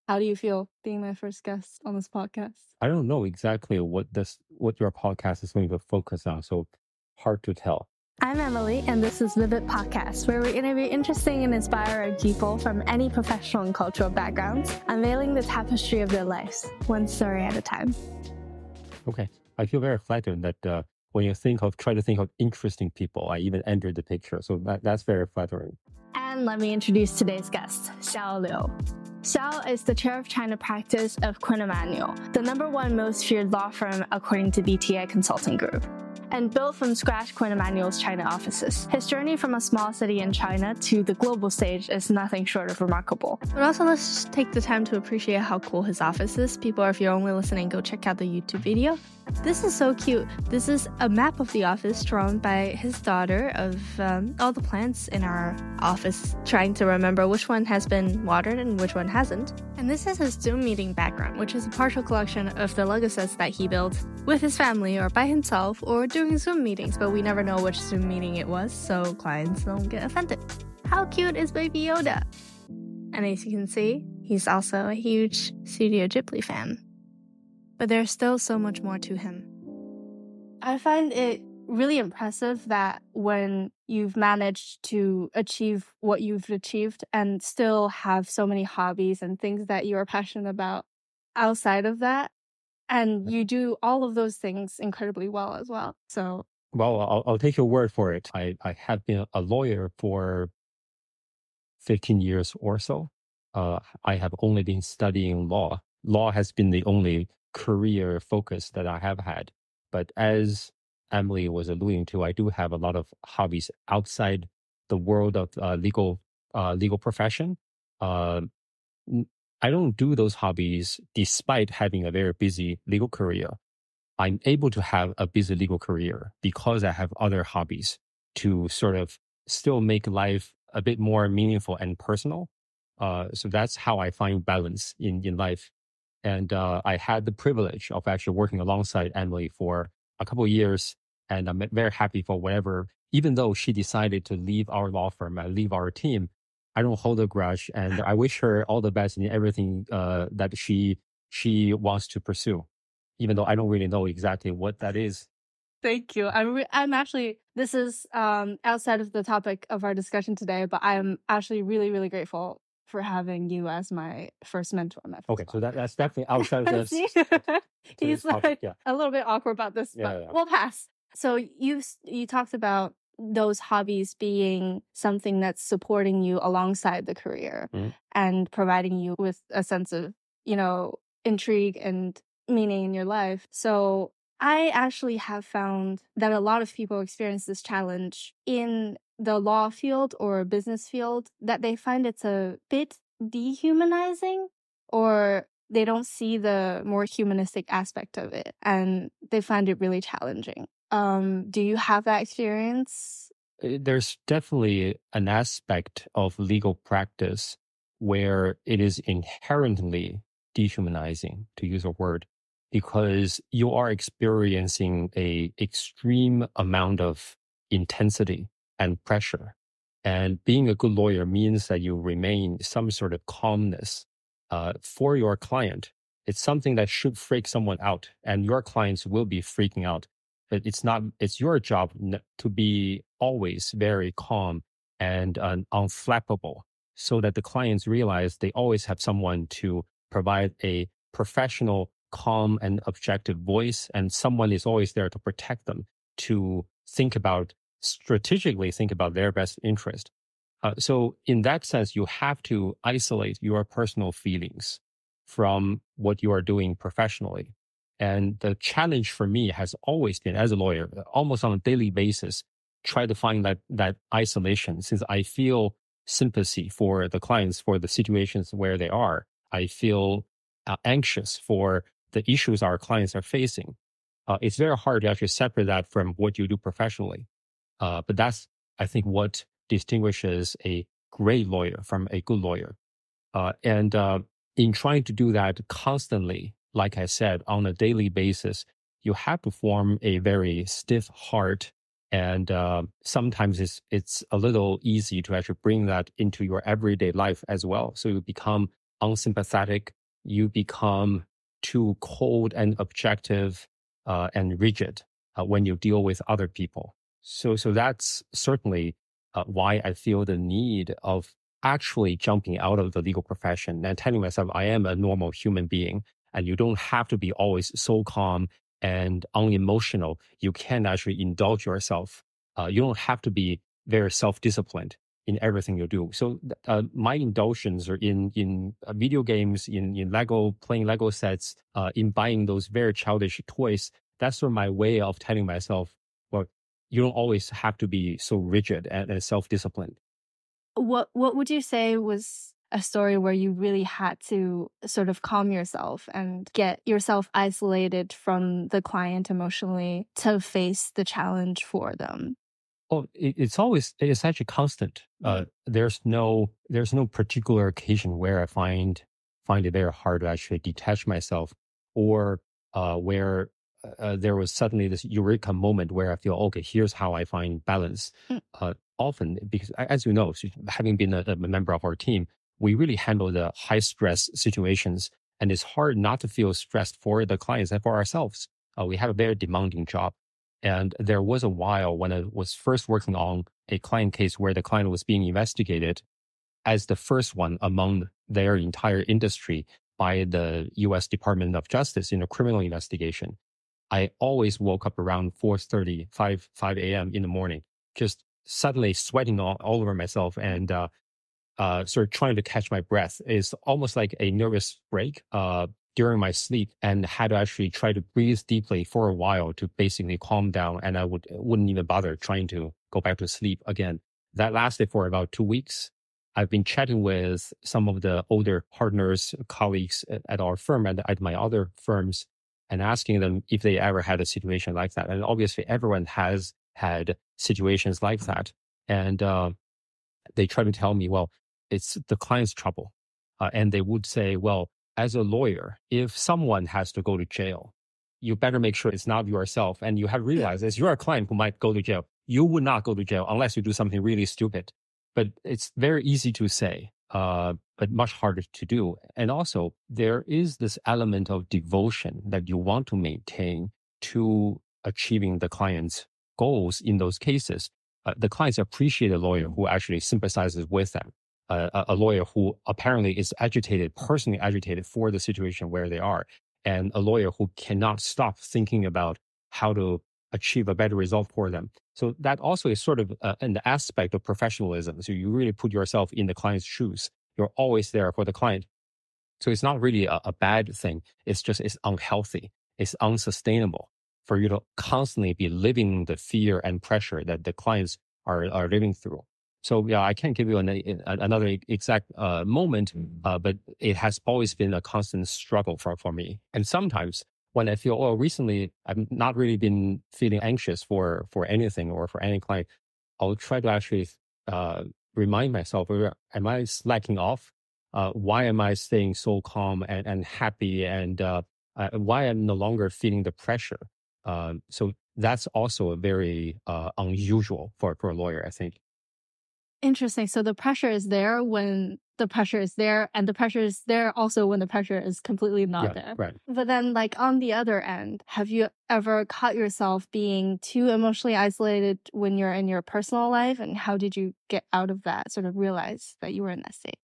How do you feel being my first guest on this podcast? I don't know exactly what your podcast is going to focus on, so hard to tell. I'm Emily, and this is Vivid Podcast, where we interview interesting and inspiring people from any professional and cultural backgrounds, unveiling the tapestry of their lives, one story at a time. Okay. I feel very flattered that when you try to think of interesting people, I even entered the picture. So that's very flattering. And let me introduce today's guest, Xiao Liu. Xiao is the chair of China practice of Quinn Emanuel, the #1 most feared law firm according to BTA Consulting Group, and built from scratch Quinn Emanuel's China offices. His journey from a small city in China to the global stage is nothing short of remarkable. But also, let's just take the time to appreciate how cool his office is. People, if you're only listening, go check out the YouTube video. This is so cute. This is a map of the office drawn by his daughter of all the plants in our office, trying to remember which one has been watered and which one hasn't. And this is his Zoom meeting background, which is a partial collection of the Lego sets that he built with his family or by himself or during Zoom meetings, but we never know which Zoom meeting it was, so clients don't get offended. How cute is Baby Yoda? And as you can see, he's also a huge Studio Ghibli fan. But there's still so much more to him. I find it really impressive that when you've managed to achieve what you've achieved and still have so many hobbies and things that you're passionate about outside of that, and you do all of those things incredibly well as well. So, well, I'll take your word for it. I have been a lawyer for 15 years or so. I have only been studying law. Law has been the only career focus that I have had. But as Emily was alluding to, I do have a lot of hobbies outside the world of legal profession. I don't do those hobbies despite having a very busy legal career. I'm able to have a busy legal career because I have other hobbies to sort of still make life a bit more meaningful and personal. So that's how I find balance in life. And I had the privilege of actually working alongside Emily for a couple of years. And I'm very happy for whatever, even though she decided to leave our law firm and leave our team, I don't hold a grudge. And I wish her all the best in everything that she wants to pursue, even though I don't really know exactly what that is. Thank you. I'm actually, this is outside of the topic of our discussion today, but I'm actually really, really grateful for having you as my first mentor. Okay, so that's definitely outside of this. He's like a little bit awkward about this, but we'll pass. So you talked about those hobbies being something that's supporting you alongside the career and providing you with a sense of, intrigue and meaning in your life. So I actually have found that a lot of people experience this challenge in the law field or business field, that they find it's a bit dehumanizing, or they don't see the more humanistic aspect of it, and they find it really challenging. Do you have that experience? There's definitely an aspect of legal practice where it is inherently dehumanizing, to use a word, because you are experiencing a extreme amount of intensity and pressure. And being a good lawyer means that you remain some sort of calmness for your client. It's something that should freak someone out, and your clients will be freaking out. But it's your job to be always very calm and unflappable, so that the clients realize they always have someone to provide a professional, calm and objective voice, and someone is always there to protect them, to strategically think about their best interest. So in that sense, you have to isolate your personal feelings from what you are doing professionally. And the challenge for me has always been, as a lawyer, almost on a daily basis, try to find that isolation, since I feel sympathy for the clients, for the situations where they are. I feel anxious for the issues our clients are facing. It's very hard to actually separate that from what you do professionally. But that's, I think, what distinguishes a great lawyer from a good lawyer. And in trying to do that constantly, like I said, on a daily basis, you have to form a very stiff heart. And sometimes it's a little easy to actually bring that into your everyday life as well. So you become unsympathetic. You become too cold and objective and rigid when you deal with other people. So that's certainly why I feel the need of actually jumping out of the legal profession and telling myself I am a normal human being, and you don't have to be always so calm and unemotional. You can actually indulge yourself. You don't have to be very self-disciplined in everything you do. So my indulgence are in video games, in Lego, playing Lego sets, in buying those very childish toys. That's sort of my way of telling myself, well, you don't always have to be so rigid and self-disciplined. What would you say was a story where you really had to sort of calm yourself and get yourself isolated from the client emotionally to face the challenge for them? Oh, it's actually constant. There's no particular occasion where I find it very hard to actually detach myself, or where there was suddenly this eureka moment where I feel, okay, here's how I find balance. Often, because as you know, having been a member of our team, we really handle the high stress situations, and it's hard not to feel stressed for the clients and for ourselves. We have a very demanding job. And there was a while when I was first working on a client case where the client was being investigated as the first one among their entire industry by the US Department of Justice in a criminal investigation. I always woke up around 4:30, 5 a.m. in the morning, just suddenly sweating all over myself and sort of trying to catch my breath. It's almost like a nervous break during my sleep, and had to actually try to breathe deeply for a while to basically calm down. And I wouldn't even bother trying to go back to sleep again. That lasted for about 2 weeks. I've been chatting with some of the older partners, colleagues at our firm and at my other firms, and asking them if they ever had a situation like that. And obviously everyone has had situations like that. And they try to tell me, well, it's the client's trouble. And they would say, well, as a lawyer, if someone has to go to jail, you better make sure it's not yourself. And you have realized as you're a client who might go to jail, you would not go to jail unless you do something really stupid. But it's very easy to say, but much harder to do. And also, there is this element of devotion that you want to maintain to achieving the client's goals in those cases. The clients appreciate a lawyer who actually sympathizes with them. A lawyer who apparently is agitated, personally agitated for the situation where they are, and a lawyer who cannot stop thinking about how to achieve a better result for them. So that also is sort of an aspect of professionalism. So you really put yourself in the client's shoes. You're always there for the client. So it's not really a bad thing. It's unhealthy. It's unsustainable for you to constantly be living the fear and pressure that the clients are living through. So yeah, I can't give you another exact moment, but it has always been a constant struggle for me. And sometimes when I feel, oh, recently I've not really been feeling anxious for anything or for any client, I'll try to actually remind myself, am I slacking off? Why am I staying so calm and happy? And why I'm no longer feeling the pressure? So that's also a very unusual for a lawyer, I think. Interesting. So the pressure is there when the pressure is there, and the pressure is there also when the pressure is completely not there. Right. But then, like, on the other end, have you ever caught yourself being too emotionally isolated when you're in your personal life? And how did you get out of that, sort of realize that you were in that state?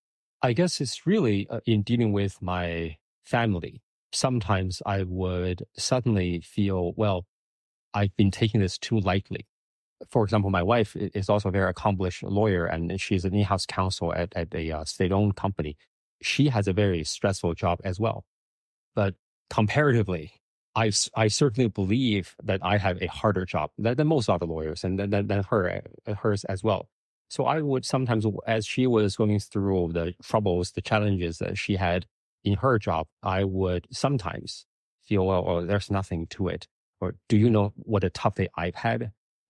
I guess it's really in dealing with my family. Sometimes I would suddenly feel, well, I've been taking this too lightly. For example, my wife is also a very accomplished lawyer, and she's an in-house counsel at a state-owned company. She has a very stressful job as well. But comparatively, I certainly believe that I have a harder job than most other lawyers, and than hers as well. So I would sometimes, as she was going through the troubles, the challenges that she had in her job, I would sometimes feel, well, oh, there's nothing to it. Or do you know what a tough day I've had?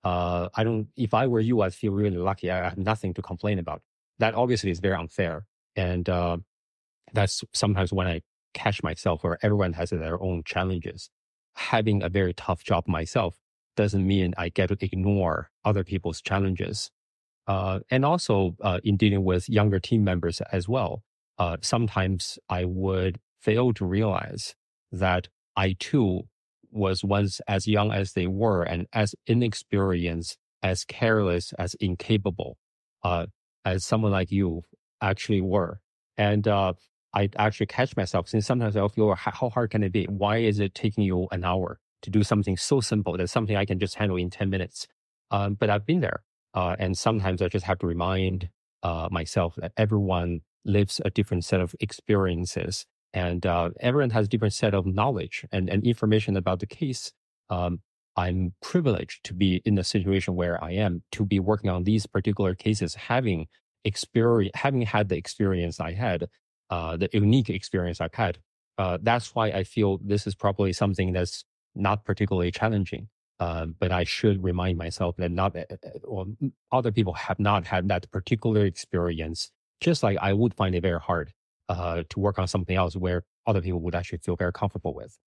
If I were you, I'd feel really lucky. I have nothing to complain about. That obviously is very unfair. And that's sometimes when I catch myself, where everyone has their own challenges. Having a very tough job myself doesn't mean I get to ignore other people's challenges. And also in dealing with younger team members as well. sometimes I would fail to realize that I too was once as young as they were and as inexperienced, as careless, as incapable as someone like you actually were. And I actually catch myself since sometimes I'll feel, how hard can it be? Why is it taking you an hour to do something so simple that's something I can just handle in 10 minutes? But I've been there. And sometimes I just have to remind myself that everyone lives a different set of experiences, and everyone has a different set of knowledge and information about the case. I'm privileged to be in the situation where I am, to be working on these particular cases, having had the experience I had, the unique experience I've had. That's why I feel this is probably something that's not particularly challenging. But I should remind myself that other people have not had that particular experience. Just like I would find it very hard to work on something else where other people would actually feel very comfortable with.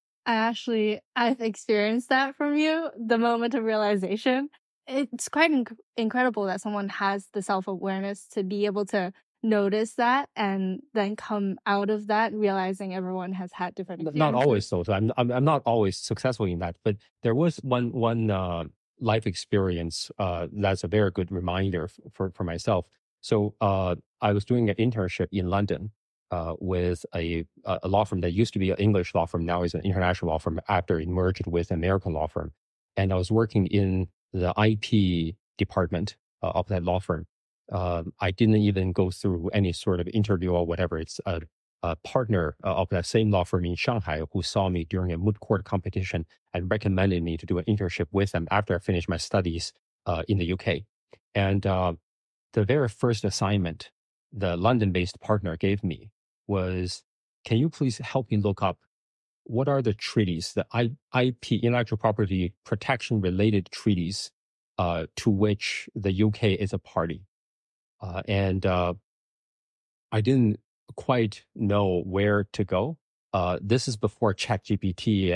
I've experienced that from you, the moment of realization. It's quite incredible that someone has the self-awareness to be able to notice that and then come out of that realizing everyone has had different experiences. Not always so. So I'm not always successful in that, but there was one life experience that's a very good reminder for myself. So I was doing an internship in London with a law firm that used to be an English law firm, now is an international law firm after it merged with an American law firm. And I was working in the IP department of that law firm. I didn't even go through any sort of interview or whatever. It's a partner of that same law firm in Shanghai who saw me during a moot court competition and recommended me to do an internship with them after I finished my studies in the UK. And the very first assignment the London-based partner gave me was, can you please help me look up what are the treaties, the IP, intellectual property protection related treaties to which the UK is a party. And I didn't quite know where to go. This is before ChatGPT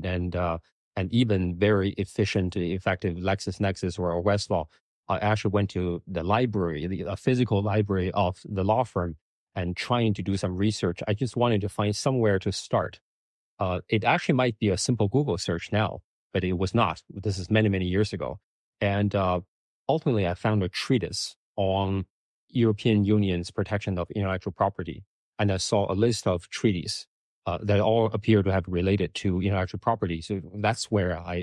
and even very efficient, effective LexisNexis or Westlaw. I actually went to the library, a physical library of the law firm, and trying to do some research. I just wanted to find somewhere to start. It actually might be a simple Google search now, but it was not. This is many, many years ago. And ultimately, I found a treatise on European Union's protection of intellectual property. And I saw a list of treaties that all appear to have related to intellectual property. So that's where I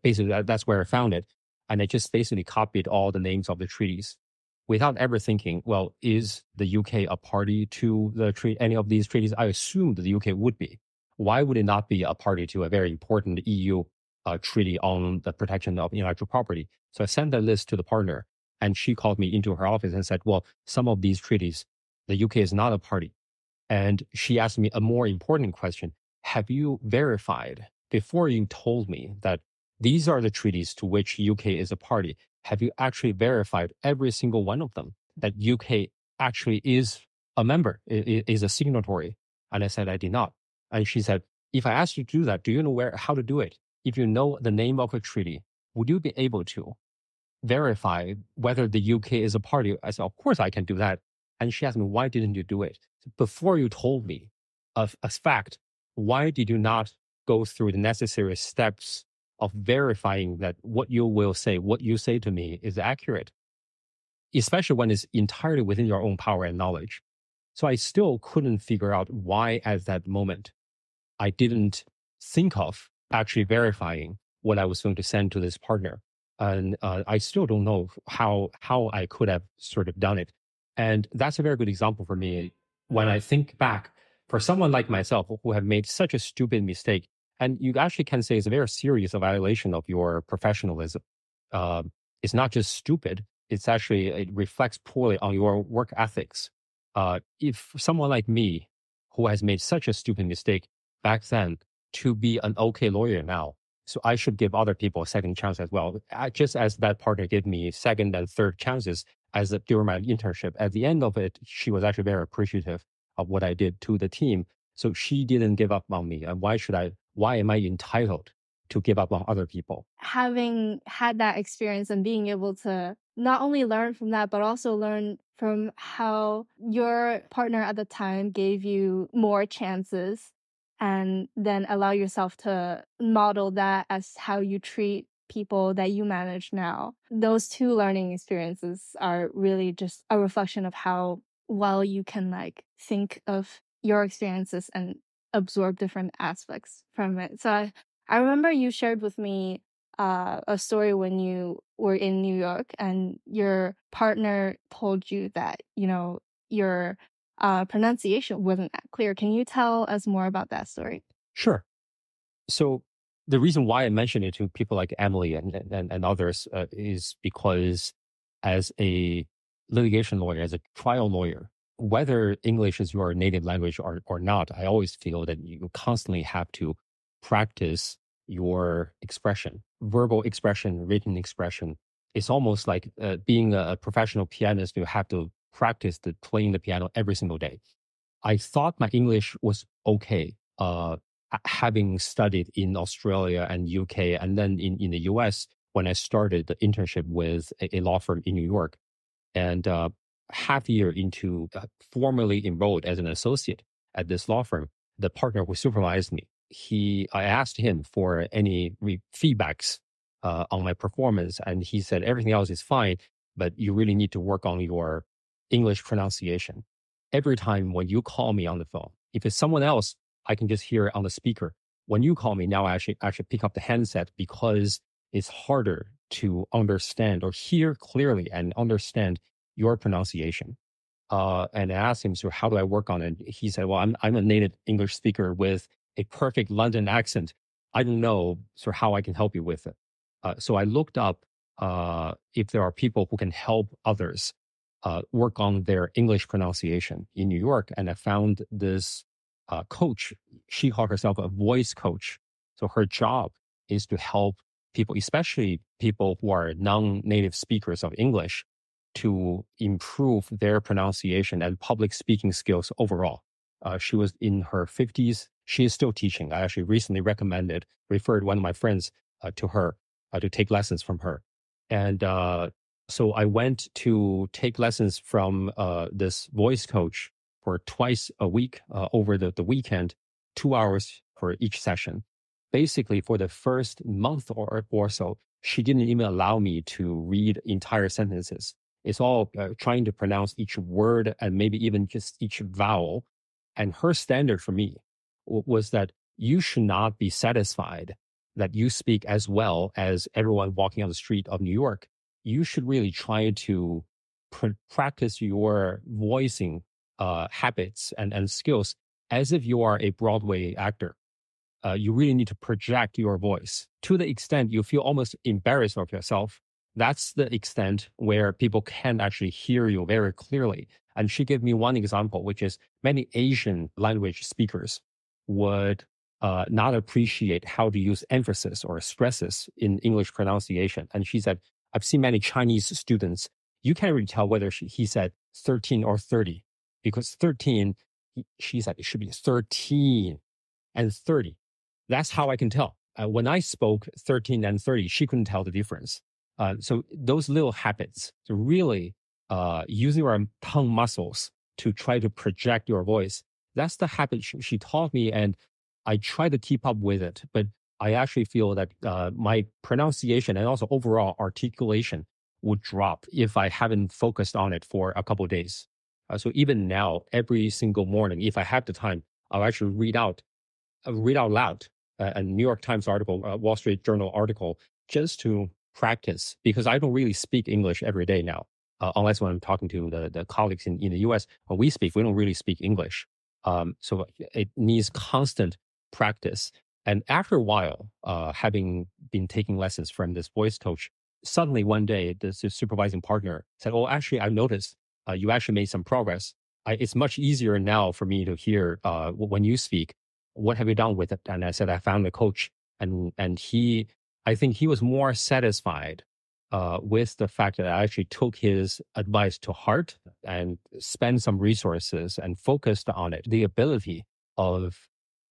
found it. And I just basically copied all the names of the treaties without ever thinking, well, is the UK a party to any of these treaties? I assumed the UK would be. Why would it not be a party to a very important EU treaty on the protection of intellectual property? So I sent that list to the partner, and she called me into her office and said, well, some of these treaties, the UK is not a party. And she asked me a more important question. Have you verified, before you told me that these are the treaties to which UK is a party, have you actually verified every single one of them, that UK actually is a member, is a signatory? And I said, I did not. And she said, if I asked you to do that, do you know how to do it? If you know the name of a treaty, would you be able to verify whether the UK is a party? I said, of course I can do that. And she asked me, why didn't you do it? Before you told me of a fact, why did you not go through the necessary steps of verifying that what you say to me is accurate, especially when it's entirely within your own power and knowledge? So I still couldn't figure out why at that moment I didn't think of actually verifying what I was going to send to this partner. And I still don't know how I could have sort of done it. And that's a very good example for me when I think back, for someone like myself who have made such a stupid mistake. And you actually can say it's a very serious violation of your professionalism. It's not just stupid. It reflects poorly on your work ethics. If someone like me, who has made such a stupid mistake back then, to be an okay lawyer now, so I should give other people a second chance as well. Just as that partner gave me second and third chances during my internship. At the end of it, she was actually very appreciative of what I did to the team. So she didn't give up on me. And why am I entitled to give up on other people? Having had that experience and being able to not only learn from that, but also learn from how your partner at the time gave you more chances and then allow yourself to model that as how you treat people that you manage now. Those two learning experiences are really just a reflection of how well you can like think of your experiences and absorb different aspects from it. So I remember you shared with me a story when you were in New York and your partner told you that, your pronunciation wasn't that clear. Can you tell us more about that story? Sure. So the reason why I mention it to people like Emily and others is because as a litigation lawyer, as a trial lawyer, whether English is your native language or not, I always feel that you constantly have to practice your expression, verbal expression, written expression. It's almost like being a professional pianist. You have to practice playing the piano every single day. I thought my English was okay. Having studied in Australia and UK, and then in the US when I started the internship with a law firm in New York. And half a year into formally enrolled as an associate at this law firm, the partner who supervised me, I asked him for any feedbacks on my performance, and he said everything else is fine, but you really need to work on your English pronunciation. Every time when you call me on the phone, if it's someone else, I can just hear it on the speaker. When you call me now, I actually pick up the handset because it's harder to understand or hear clearly and understand your pronunciation. And I asked him, so how do I work on it? He said, well, I'm a native English speaker with a perfect London accent. I don't know how I can help you with it. So I looked up if there are people who can help others work on their English pronunciation in New York. And I found this coach. She called herself a voice coach. So her job is to help people, especially people who are non-native speakers of English, to improve their pronunciation and public speaking skills overall. She was in her 50s. She is still teaching. I actually recently referred one of my friends to her to take lessons from her. And so I went to take lessons from this voice coach for twice a week over the weekend, 2 hours for each session. Basically, for the first month or so, she didn't even allow me to read entire sentences. It's all trying to pronounce each word and maybe even just each vowel. And her standard for me was that you should not be satisfied that you speak as well as everyone walking on the street of New York. You should really try to practice your voicing habits and skills as if you are a Broadway actor. You really need to project your voice to the extent you feel almost embarrassed of yourself. That's the extent where people can actually hear you very clearly. And she gave me one example, which is many Asian language speakers would not appreciate how to use emphasis or stresses in English pronunciation. And she said, I've seen many Chinese students, you can't really tell whether he said 13 or 30, because 13, she said it should be 13 and 30. That's how I can tell. When I spoke 13 and 30, she couldn't tell the difference. So those little habits, to really using your tongue muscles to try to project your voice, that's the habit she taught me, and I try to keep up with it. But I actually feel that my pronunciation and also overall articulation would drop if I haven't focused on it for a couple of days. So even now, every single morning, if I have the time, I'll actually read out loud a New York Times article, a Wall Street Journal article, just to practice, because I don't really speak English every day now, unless when I'm talking to the colleagues in the US. When we don't really speak English. So it needs constant practice. And after a while, having been taking lessons from this voice coach, suddenly one day, the supervising partner said, oh, actually, I noticed you actually made some progress. It's much easier now for me to hear when you speak. What have you done with it? And I said, I found a coach. And I think he was more satisfied with the fact that I actually took his advice to heart and spent some resources and focused on it. The ability of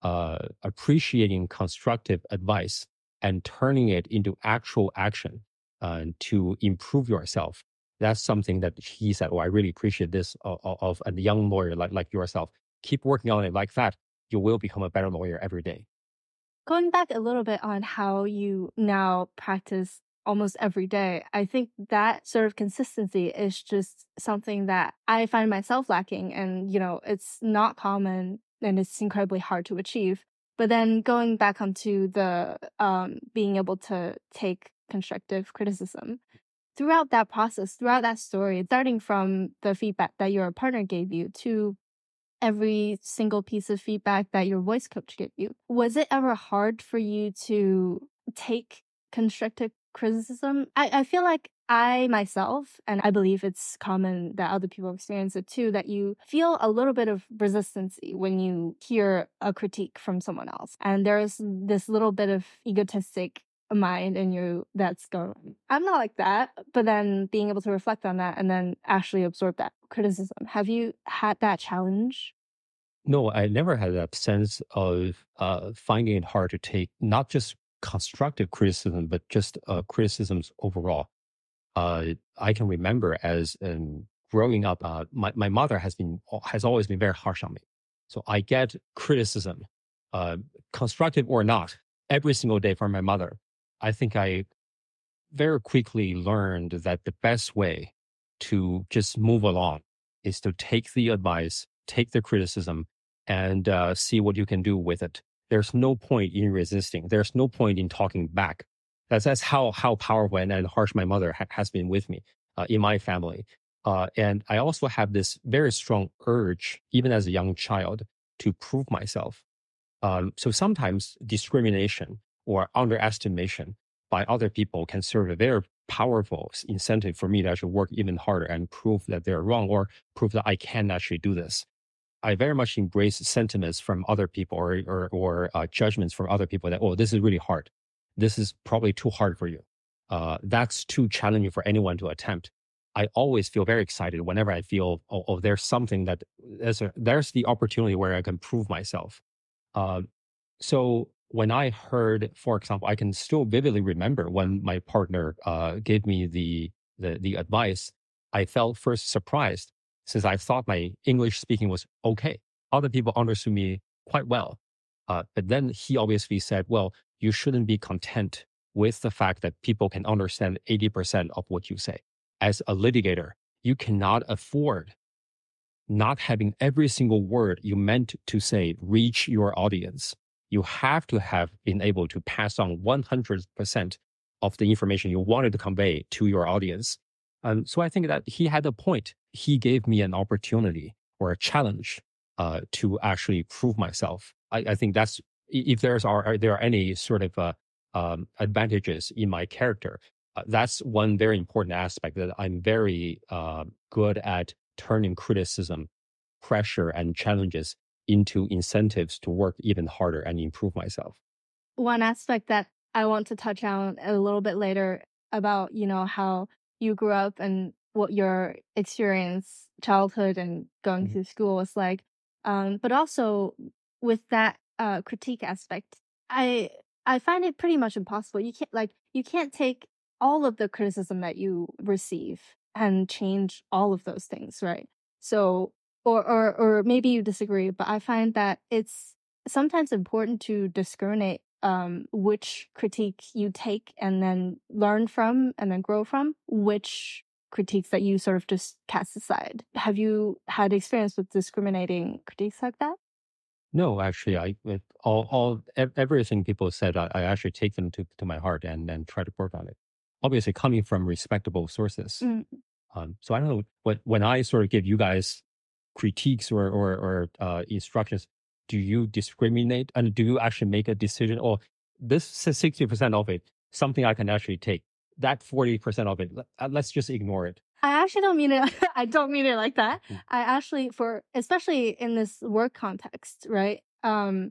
appreciating constructive advice and turning it into actual action to improve yourself That's something that he said, oh, I really appreciate this of a young lawyer like yourself. Keep working on it like that. You will become a better lawyer every day. Going back a little bit on how you now practice almost every day, I think that sort of consistency is just something that I find myself lacking. And, it's not common and it's incredibly hard to achieve. But then going back onto the being able to take constructive criticism, throughout that process, throughout that story, starting from the feedback that your partner gave you to every single piece of feedback that your voice coach gave you, was it ever hard for you to take constructive criticism? I feel like I myself, and I believe it's common that other people experience it too, that you feel a little bit of resistance when you hear a critique from someone else. And there's this little bit of egotistic mind in you that's going, I'm not like that. But then being able to reflect on that and then actually absorb that criticism. Have you had that challenge? No, I never had that sense of finding it hard to take not just constructive criticism, but just criticisms overall. I can remember as growing up, my mother has always been very harsh on me. So I get criticism, constructive or not, every single day from my mother. I think I very quickly learned that the best way to just move along is to take the advice, take the criticism, and see what you can do with it. There's no point in resisting. There's no point in talking back. That's how powerful and harsh my mother has been with me in my family. And I also have this very strong urge, even as a young child, to prove myself. So sometimes discrimination or underestimation by other people can serve a very powerful incentive for me to actually work even harder and prove that they're wrong or prove that I can actually do this. I very much embrace sentiments from other people or judgments from other people that, oh, this is really hard. This is probably too hard for you. That's too challenging for anyone to attempt. I always feel very excited whenever I feel, there's something that there's the opportunity where I can prove myself. Uh, so when I heard, for example, I can still vividly remember when my partner gave me the advice. I felt first surprised since I thought my English speaking was okay. Other people understood me quite well. But then he obviously said, well, you shouldn't be content with the fact that people can understand 80% of what you say. As a litigator, you cannot afford not having every single word you meant to say reach your audience. You have to have been able to pass on 100% of the information you wanted to convey to your audience. So I think that he had a point. He gave me an opportunity or a challenge to actually prove myself. I think that's, if there are any sort of advantages in my character, that's one very important aspect that I'm very good at turning criticism, pressure, and challenges into incentives to work even harder and improve myself. One aspect that I want to touch on a little bit later about, how you grew up and what your experience, childhood and going through school was like. But also with that critique aspect, I find it pretty much impossible. You can't take all of the criticism that you receive and change all of those things, right? So or maybe you disagree, but I find that it's sometimes important to discriminate which critique you take and then learn from and then grow from, which critiques that you sort of just cast aside. Have you had experience with discriminating critiques like that? No, actually, with everything people said, I actually take them to my heart and try to work on it. Obviously, coming from respectable sources. Mm. So I don't know when I sort of give you guys critiques or instructions, do you discriminate and do you actually make a decision? Or this 60% of it, something I can actually take. That 40% of it, let's just ignore it. I actually don't mean it. I don't mean it like that. I actually, especially in this work context, right? And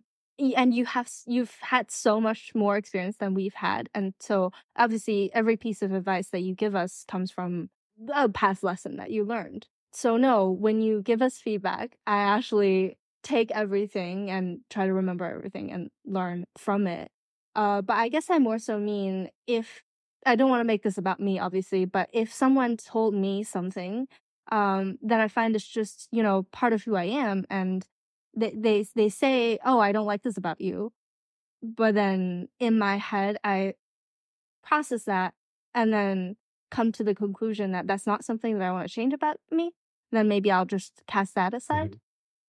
you've had so much more experience than we've had, and so obviously every piece of advice that you give us comes from a past lesson that you learned. So no, when you give us feedback, I actually take everything and try to remember everything and learn from it. But I guess I more so mean if I don't want to make this about me, obviously, but if someone told me something, that I find is just, part of who I am, and they say, oh, I don't like this about you. But then in my head, I process that and then come to the conclusion that that's not something that I want to change about me, then maybe I'll just cast that aside.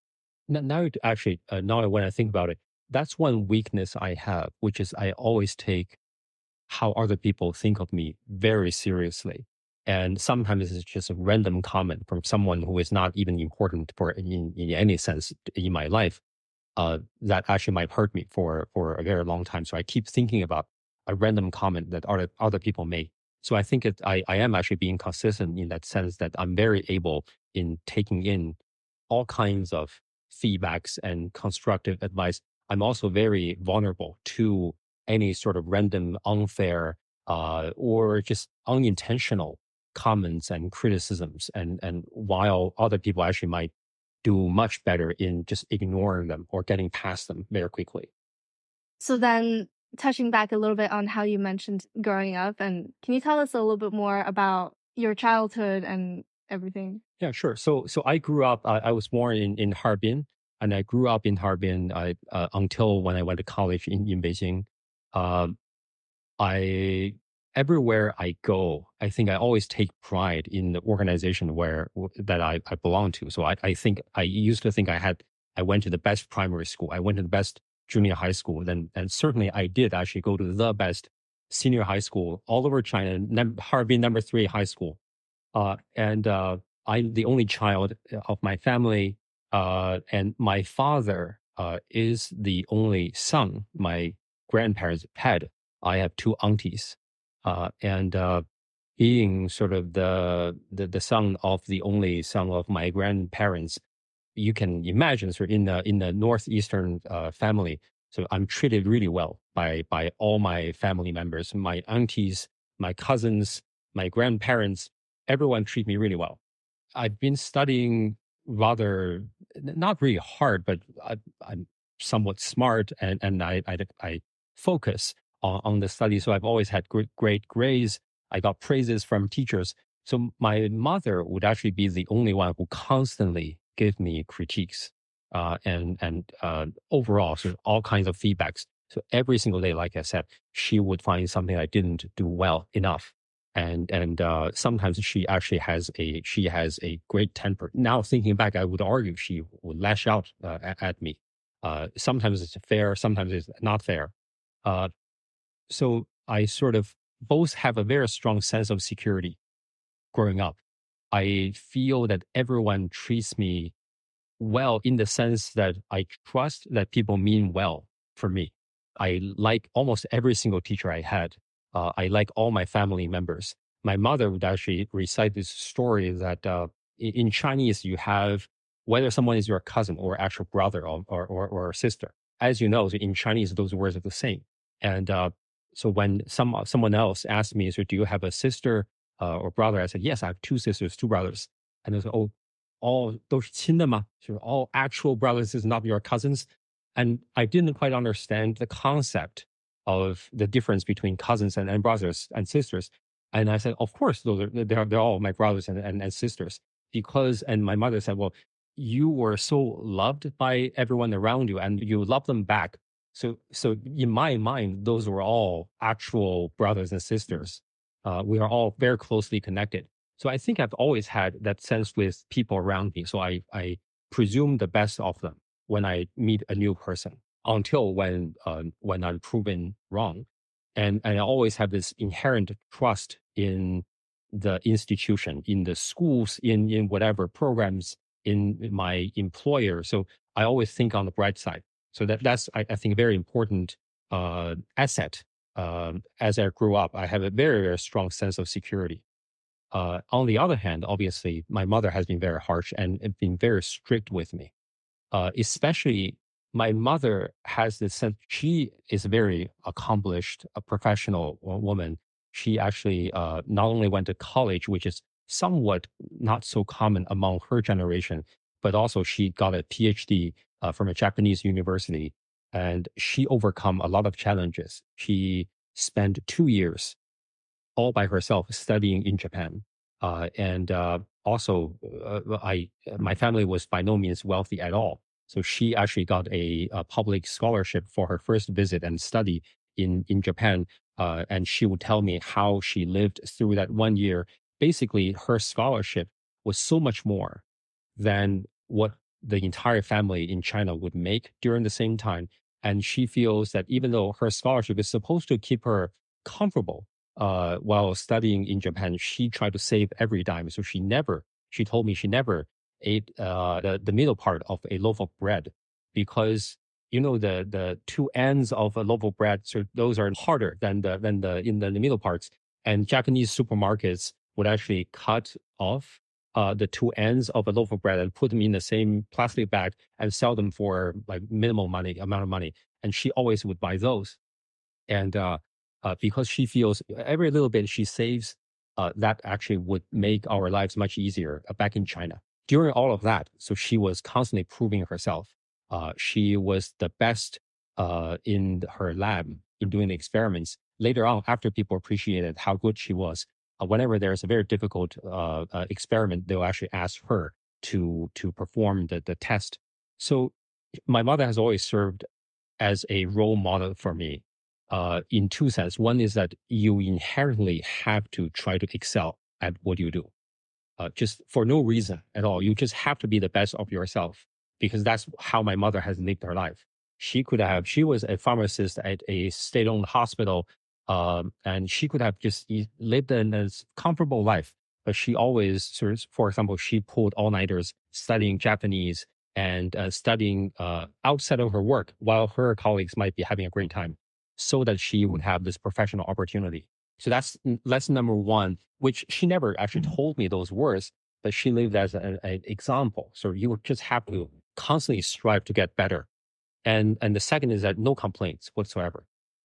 Now when I think about it, that's one weakness I have, which is I always take how other people think of me very seriously. And sometimes it's just a random comment from someone who is not even important in any sense in my life, that actually might hurt me for a very long time. So I keep thinking about a random comment that other people make. So I think I am actually being consistent in that sense, that I'm very able in taking in all kinds of feedbacks and constructive advice. I'm also very vulnerable to any sort of random, unfair, or just unintentional comments and criticisms. And while other people actually might do much better in just ignoring them or getting past them very quickly. So then, touching back a little bit on how you mentioned growing up, and can you tell us a little bit more about your childhood and everything? Yeah, sure. So I grew up, I was born in Harbin, and I grew up in Harbin until when I went to college in Beijing. I Everywhere I go, I think I always take pride in the organization that I belong to. So I think I used to think I went to the best primary school, I went to the best junior high school, and certainly I did actually go to the best senior high school all over China, Harbin #3 high school. And I'm the only child of my family, and my father is the only son my grandparents had. I have two aunties, and being sort of the son of the only son of my grandparents, you can imagine, sort of in the northeastern family. So I'm treated really well by all my family members, my aunties, my cousins, my grandparents. Everyone treat me really well. I've been studying rather not really hard, but I'm somewhat smart, and I focus on the study. So I've always had great grades. I got praises from teachers. So my mother would actually be the only one who constantly gave me critiques, and overall, sort of all kinds of feedbacks. So every single day, like I said, she would find something I didn't do well enough. And sometimes she actually has a great temper. Now thinking back, I would argue she would lash out at me. Sometimes it's fair, sometimes it's not fair. So I sort of both have a very strong sense of security growing up. I feel that everyone treats me well, in the sense that I trust that people mean well for me. I like almost every single teacher I had. I like all my family members. My mother would actually recite this story that in Chinese, you have whether someone is your cousin or actual brother or sister. As you know, in Chinese, those words are the same. And so when someone else asked me, so do you have a sister or brother? I said, yes, I have two sisters, two brothers. And they said, oh, all 都是亲的吗? So all actual brothers is not your cousins. And I didn't quite understand the concept of the difference between cousins and brothers and sisters. And I said, of course, they're all my brothers and sisters. And my mother said, well, you were so loved by everyone around you and you love them back. So in my mind, those were all actual brothers and sisters. We are all very closely connected. So I think I've always had that sense with people around me. So I presume the best of them when I meet a new person, until when I'm proven wrong. And I always have this inherent trust in the institution, in the schools, in whatever programs, in my employer. So I always think on the bright side. So that's I think a very important asset. As I grew up, I have a very, very strong sense of security. On the other hand, obviously, my mother has been very harsh and been very strict with me. Especially, my mother has this sense. She is a very accomplished, a professional woman. She actually not only went to college, which is somewhat not so common among her generation, but also she got a PhD from a Japanese university, and she overcome a lot of challenges. She spent 2 years all by herself studying in Japan. Also, my family was by no means wealthy at all. So she actually got a public scholarship for her first visit and study in Japan. And she would tell me how she lived through that 1 year. Basically, her scholarship was so much more than what the entire family in China would make during the same time. And she feels that even though her scholarship is supposed to keep her comfortable while studying in Japan, she tried to save every dime. So she told me she never ate the middle part of a loaf of bread because the two ends of a loaf of bread, so those are harder than the middle parts. And Japanese supermarkets would actually cut off the two ends of a loaf of bread and put them in the same plastic bag and sell them for like minimal amount of money. And she always would buy those. And because she feels every little bit she saves, that actually would make our lives much easier back in China. During all of that, so she was constantly proving herself. She was the best in her lab in doing the experiments. Later on, after people appreciated how good she was, whenever there's a very difficult experiment, they'll actually ask her to perform the test. So my mother has always served as a role model for me in two senses. One is that you inherently have to try to excel at what you do. Just for no reason at all. You just have to be the best of yourself because that's how my mother has lived her life. She was a pharmacist at a state-owned hospital, and she could have just lived a comfortable life. But she always, for example, she pulled all-nighters studying Japanese and studying outside of her work while her colleagues might be having a great time so that she would have this professional opportunity. So that's lesson number one, which she never actually told me those words, but she lived as an example. So you would just have to constantly strive to get better. And the second is that no complaints whatsoever.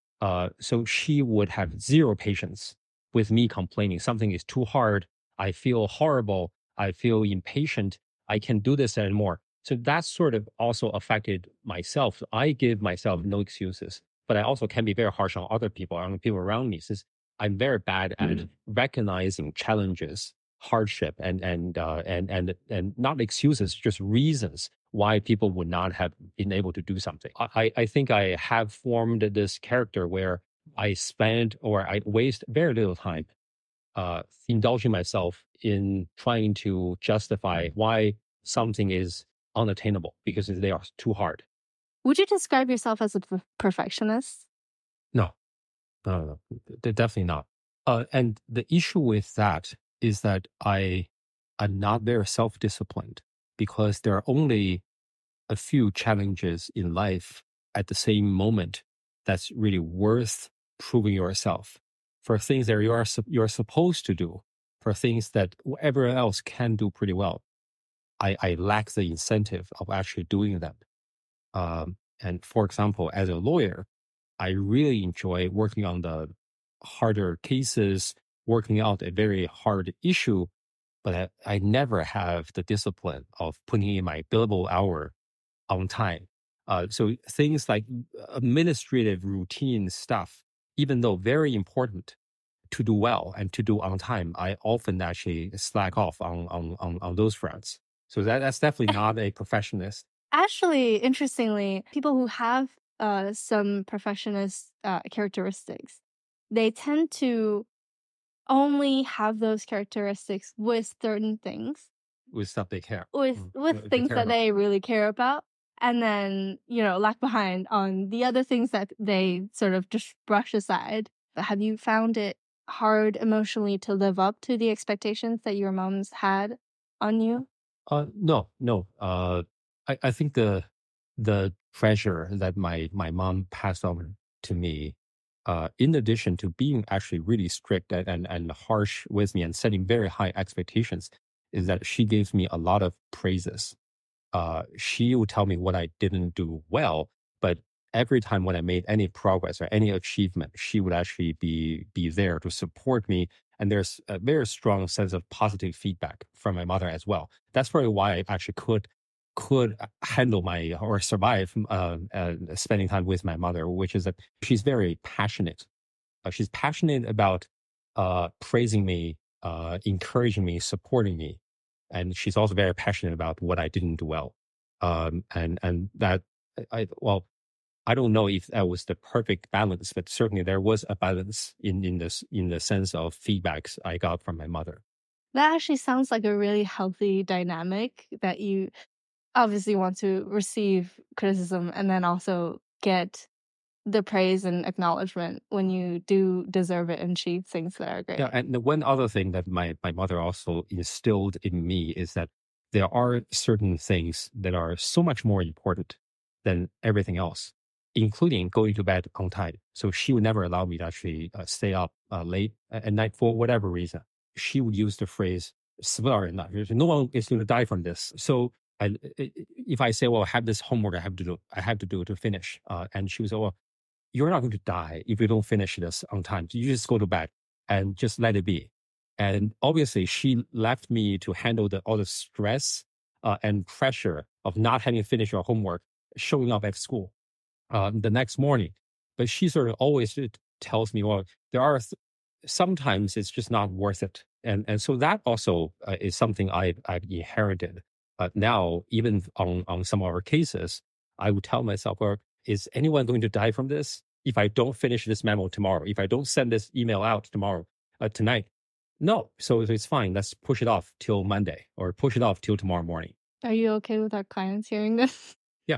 So she would have zero patience with me complaining. Something is too hard. I feel horrible. I feel impatient. I can't do this anymore. So that sort of also affected myself. I give myself no excuses, but I also can be very harsh on other people, on the people around me, since I'm very bad at recognizing challenges, hardship, and not excuses, just reasons why people would not have been able to do something. I think I have formed this character where I waste very little time indulging myself in trying to justify why something is unattainable because they are too hard. Would you describe yourself as a perfectionist? No, definitely not. And the issue with that is that I am not very self-disciplined because there are only a few challenges in life at the same moment that's really worth proving yourself. For things that you're supposed to do, for things that everyone else can do pretty well, I lack the incentive of actually doing them. And for example, as a lawyer, I really enjoy working on the harder cases, working out a very hard issue, but I never have the discipline of putting in my billable hour on time. So things like administrative routine stuff, even though very important to do well and to do on time, I often actually slack off on those fronts. So that's definitely not a perfectionist. Actually, interestingly, people who have some perfectionist characteristics, they tend to only have those characteristics with certain things. With stuff they care. With things that they really care about. And then, lag behind on the other things that they sort of just brush aside. But have you found it hard emotionally to live up to the expectations that your moms had on you? No. I think the pressure that my mom passed on to me, in addition to being actually really strict and harsh with me and setting very high expectations, is that she gave me a lot of praises. She would tell me what I didn't do well, but every time when I made any progress or any achievement, she would actually be there to support me. And there's a very strong sense of positive feedback from my mother as well. That's probably why I actually could handle or survive spending time with my mother, which is that she's very passionate. She's passionate about praising me, encouraging me, supporting me. And she's also very passionate about what I didn't do well. And that, well, I don't know if that was the perfect balance, but certainly there was a balance in the sense of feedbacks I got from my mother. That actually sounds like a really healthy dynamic, that you obviously want to receive criticism and then also get the praise and acknowledgement when you do deserve it and achieve things that are great. Yeah, and the one other thing that my mother also instilled in me is that there are certain things that are so much more important than everything else, including going to bed on time. So she would never allow me to actually stay up late at night for whatever reason. She would use the phrase "死不老人了," no one is going to die from this. So if I say, well, I have this homework I have to do to finish, and she would say, well, you're not going to die if you don't finish this on time. So you just go to bed and just let it be. And obviously, she left me to handle all the stress and pressure of not having finished your homework, showing up at school the next morning. But she sort of always tells me, well, there are sometimes it's just not worth it. And so that also is something I've inherited. Now, even on some of our cases, I would tell myself, well, is anyone going to die from this if I don't finish this memo tomorrow? If I don't send this email out tonight? No. So it's fine. Let's push it off till Monday or push it off till tomorrow morning. Are you okay with our clients hearing this? Yeah.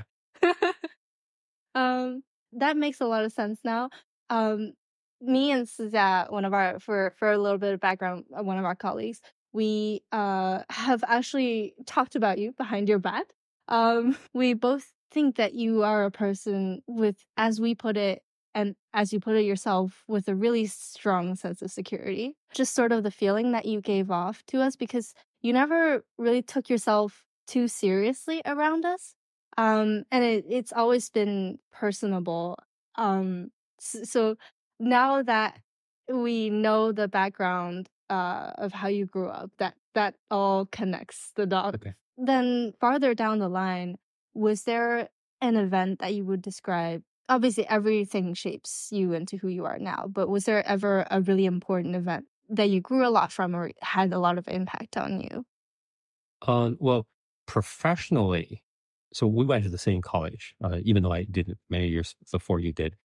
That makes a lot of sense now. Me and Sijia, for a little bit of background, one of our colleagues, we have actually talked about you behind your back. We both think that you are a person with, as we put it, and as you put it yourself, with a really strong sense of security. Just sort of the feeling that you gave off to us, because you never really took yourself too seriously around us. And it's always been personable. So now that we know the background of how you grew up, that all connects the dots. Okay. Then farther down the line, was there an event that you would describe? Obviously, everything shapes you into who you are now, but was there ever a really important event that you grew a lot from or had a lot of impact on you? Well, professionally, so we went to the same college, even though I did many years before you did.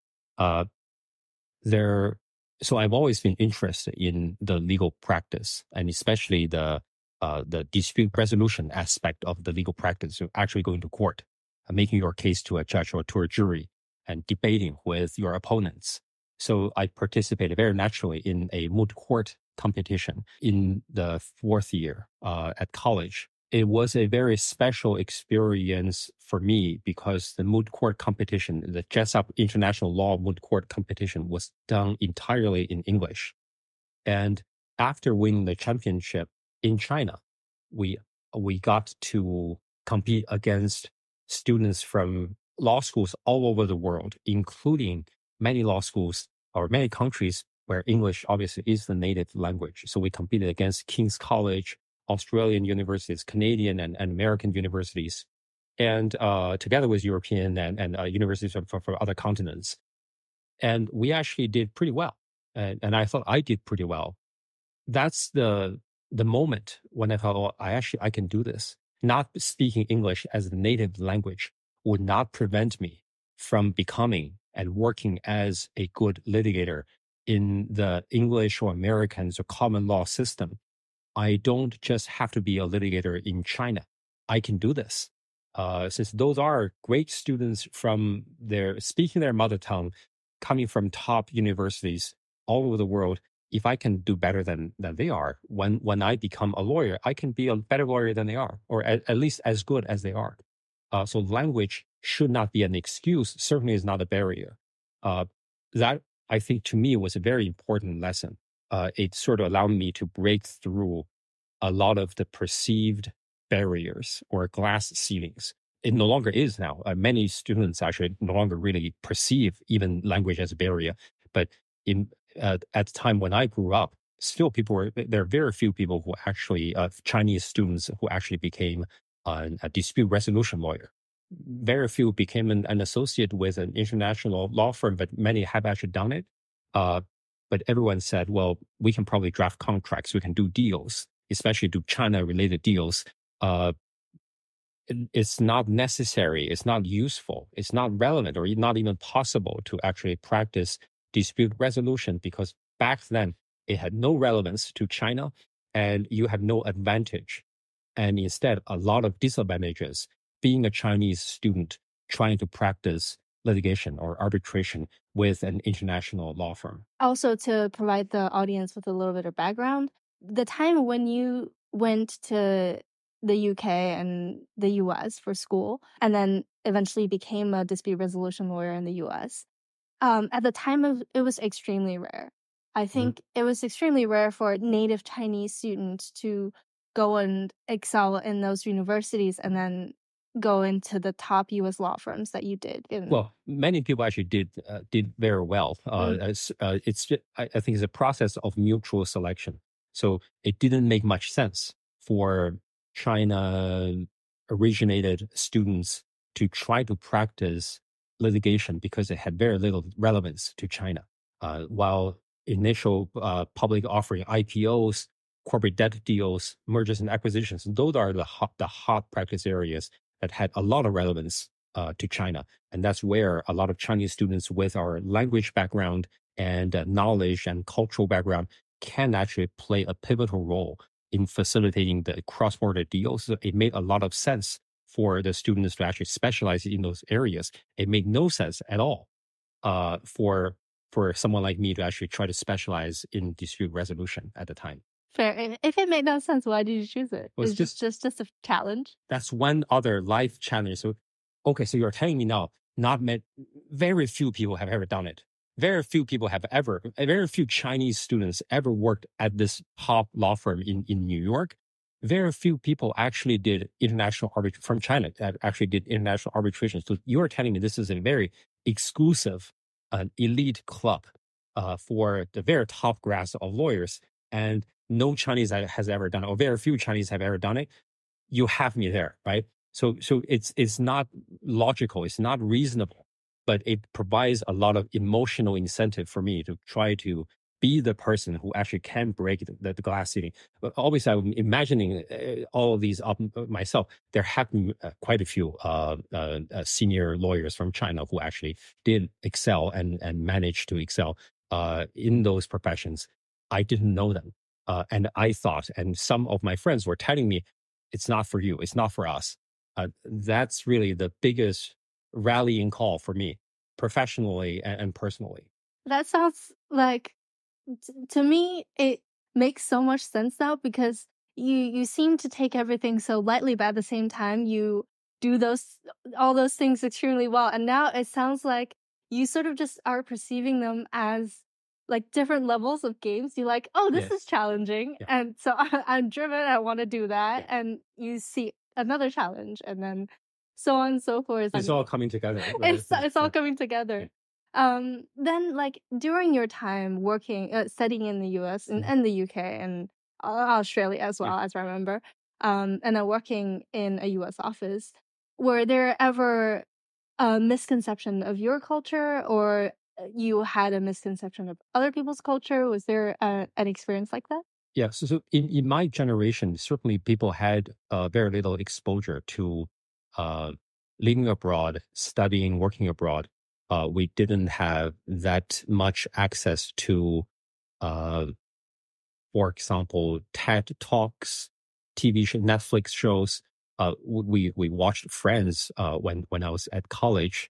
So I've always been interested in the legal practice, and especially the dispute resolution aspect of the legal practice. So actually going to court, making your case to a judge or to a jury, and debating with your opponents. So I participated very naturally in a moot court competition in the fourth year at college. It was a very special experience for me because the moot court competition, the Jessup International Law Moot Court competition, was done entirely in English. And after winning the championship in China, we got to compete against students from law schools all over the world, including many law schools or many countries where English obviously is the native language. So we competed against King's College, Australian universities, Canadian and American universities, and together with European and universities from other continents. And we actually did pretty well. And I thought I did pretty well. That's the moment when I thought, oh, I can do this. Not speaking English as the native language would not prevent me from becoming and working as a good litigator in the English or Americans or common law system. I don't just have to be a litigator in China. I can do this. Since those are great students from speaking their mother tongue, coming from top universities all over the world, if I can do better than they are, when I become a lawyer, I can be a better lawyer than they are, or at least as good as they are. So language should not be an excuse, certainly is not a barrier. That, I think, to me, was a very important lesson. It sort of allowed me to break through a lot of the perceived barriers or glass ceilings. It no longer is now. Many students actually no longer really perceive even language as a barrier. But at the time when I grew up, still there are very few people who actually, Chinese students who actually became a dispute resolution lawyer. Very few became an associate with an international law firm, but many have actually done it. but everyone said, well, we can probably draft contracts, we can do deals, especially do China-related deals. It's not necessary, it's not useful, it's not relevant, or not even possible to actually practice dispute resolution, because back then it had no relevance to China and you had no advantage. And instead, a lot of disadvantages being a Chinese student trying to practice litigation or arbitration with an international law firm. Also, to provide the audience with a little bit of background, the time when you went to the UK and the US for school, and then eventually became a dispute resolution lawyer in the US, at the time it was extremely rare. I think it was extremely rare for native Chinese students to go and excel in those universities and then go into the top US law firms that you did. Well, many people actually did very well. I think it's a process of mutual selection. So it didn't make much sense for China originated students to try to practice litigation because it had very little relevance to China. While initial public offering, IPOs, corporate debt deals, mergers and acquisitions, those are the hot practice areas that had a lot of relevance to China. And that's where a lot of Chinese students with our language background and knowledge and cultural background can actually play a pivotal role in facilitating the cross-border deals. So it made a lot of sense for the students to actually specialize in those areas. It made no sense at all for someone like me to actually try to specialize in dispute resolution at the time. Fair. If it made no sense, why did you choose it? Well, it's just a challenge. That's one other life challenge. So, okay, so you're telling me now, very few people have ever done it. Very few Chinese students ever worked at this top law firm in New York. Very few people actually did international arbitration from China that actually did international arbitration. So you're telling me this is a very exclusive, elite club for the very top grass of lawyers, and no Chinese has ever done it, or very few Chinese have ever done it. You have me there, right? So it's not logical, it's not reasonable, but it provides a lot of emotional incentive for me to try to be the person who actually can break the glass ceiling. But always I'm imagining all of these up myself. There have been quite a few senior lawyers from China who actually did excel and managed to excel in those professions. I didn't know them. And I thought, and some of my friends were telling me, it's not for you, it's not for us. That's really the biggest rallying call for me, professionally and personally. That sounds like, to me, it makes so much sense now, because you seem to take everything so lightly, but at the same time, you do all those things extremely well. And now it sounds like you sort of just are perceiving them as like different levels of games. You're like, oh, this is challenging. Yeah. And so I'm driven, I want to do that. Yeah. And you see another challenge, and then so on and so forth. It's all coming together. Right? It's all coming together. Then, like, during your time working, studying in the US and the UK and Australia as well, as I remember, and then working in a US office, were there ever a misconception of your culture, or you had a misconception of other people's culture? Was there an experience like that? Yeah, so in my generation, certainly people had very little exposure to living abroad, studying, working abroad. We didn't have that much access to, for example, TED Talks, TV show, Netflix shows. We watched Friends when I was at college,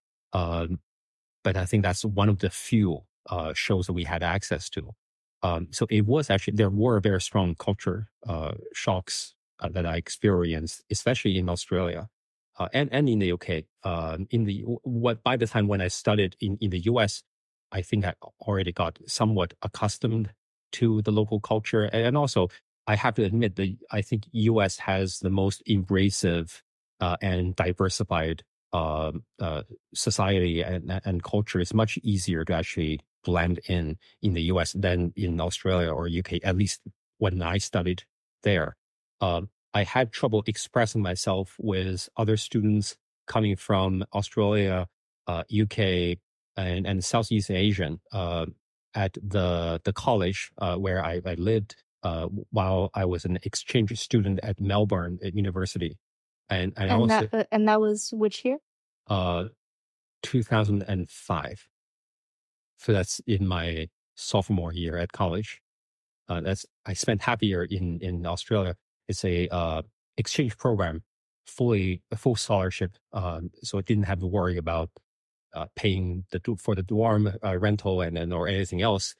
but I think that's one of the few shows that we had access to. So it was actually, there were very strong culture shocks that I experienced, especially in Australia and in the UK. By the time when I studied in the US, I think I already got somewhat accustomed to the local culture. And also, I have to admit that I think US has the most embracive and diversified society and culture. Is much easier to actually blend in the US than in Australia or UK, at least when I studied there. I had trouble expressing myself with other students coming from Australia, UK, and Southeast Asian. at the college where I lived while I was an exchange student at Melbourne University, and also that was which year? 2005. So that's in my sophomore year at college. I spent half a year in Australia. It's a exchange program, full scholarship. So I didn't have to worry about paying for the dorm rental and or anything else.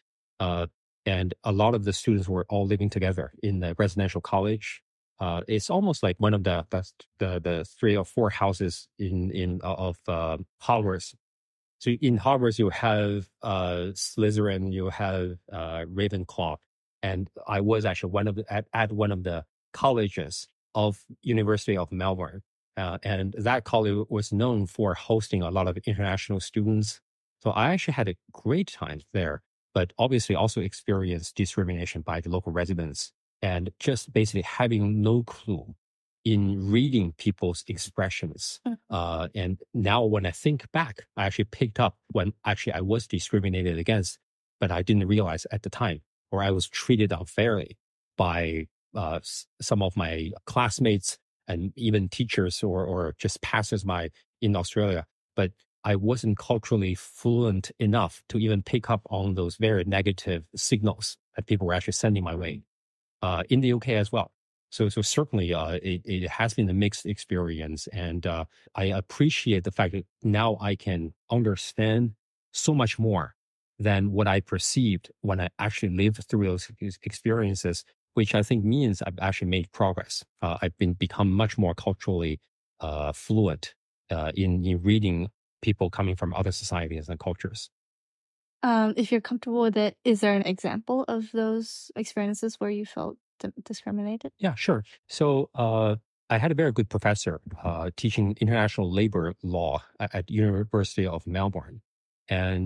And a lot of the students were all living together in the residential college. It's almost like one of the 3 or 4 houses of Hogwarts. So in Hogwarts, you have Slytherin, you have Ravenclaw, and I was actually at one of the colleges of University of Melbourne, and that college was known for hosting a lot of international students. So I actually had a great time there, but obviously also experienced discrimination by the local residents, and just basically having no clue in reading people's expressions. And now when I think back, I actually picked up when actually I was discriminated against, but I didn't realize at the time, or I was treated unfairly by some of my classmates and even teachers or just passers-by in Australia. But I wasn't culturally fluent enough to even pick up on those very negative signals that people were actually sending my way in the UK as well. So certainly it has been a mixed experience, and I appreciate the fact that now I can understand so much more than what I perceived when I actually lived through those experiences, which I think means I've actually made progress. I've become much more culturally fluent in reading people coming from other societies and cultures. If you're comfortable with it, is there an example of those experiences where you felt discriminated? Yeah, sure. So I had a very good professor teaching international labor law at University of Melbourne. And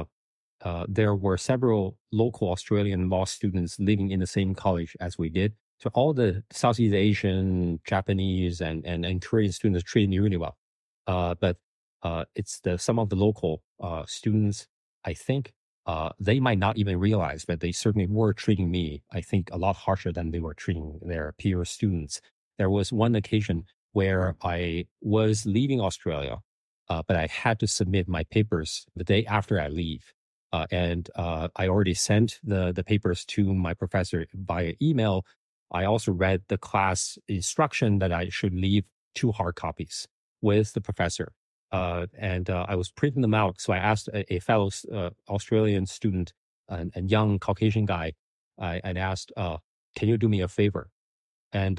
there were several local Australian law students living in the same college as we did. So all the Southeast Asian, Japanese, and Korean students treated me really well. But it's some of the local students, I think, they might not even realize, but they certainly were treating me, I think, a lot harsher than they were treating their peer students. There was one occasion where I was leaving Australia, but I had to submit my papers the day after I leave. And I already sent the papers to my professor via email. I also read the class instruction that I should leave 2 hard copies with the professor. And I was printing them out. So I asked a fellow Australian student, and young Caucasian guy, and asked, can you do me a favor? And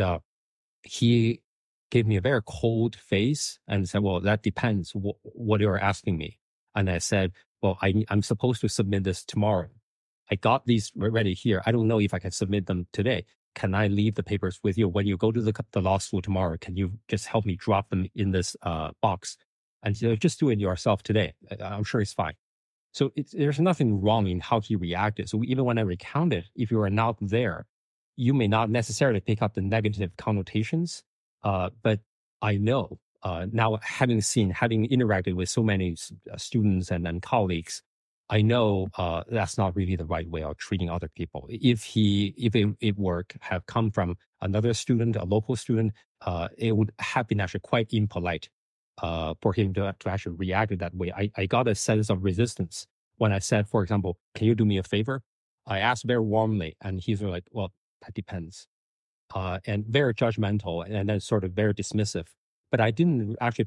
he gave me a very cold face and said, well, that depends what you're asking me. And I said, well, I'm supposed to submit this tomorrow. I got these ready here. I don't know if I can submit them today. Can I leave the papers with you? When you go to the law school tomorrow, can you just help me drop them in this box? And just do it yourself today. I'm sure it's fine. So there's nothing wrong in how he reacted. So even when I recounted, if you are not there, you may not necessarily pick up the negative connotations. But I know now, having interacted with so many students and colleagues, I know that's not really the right way of treating other people. If it were have come from another student, a local student, it would have been actually quite impolite for him to actually react that way. I got a sense of resistance when I said, for example, can you do me a favor? I asked very warmly, and he's like, well, that depends. And very judgmental, and then sort of very dismissive. But I didn't actually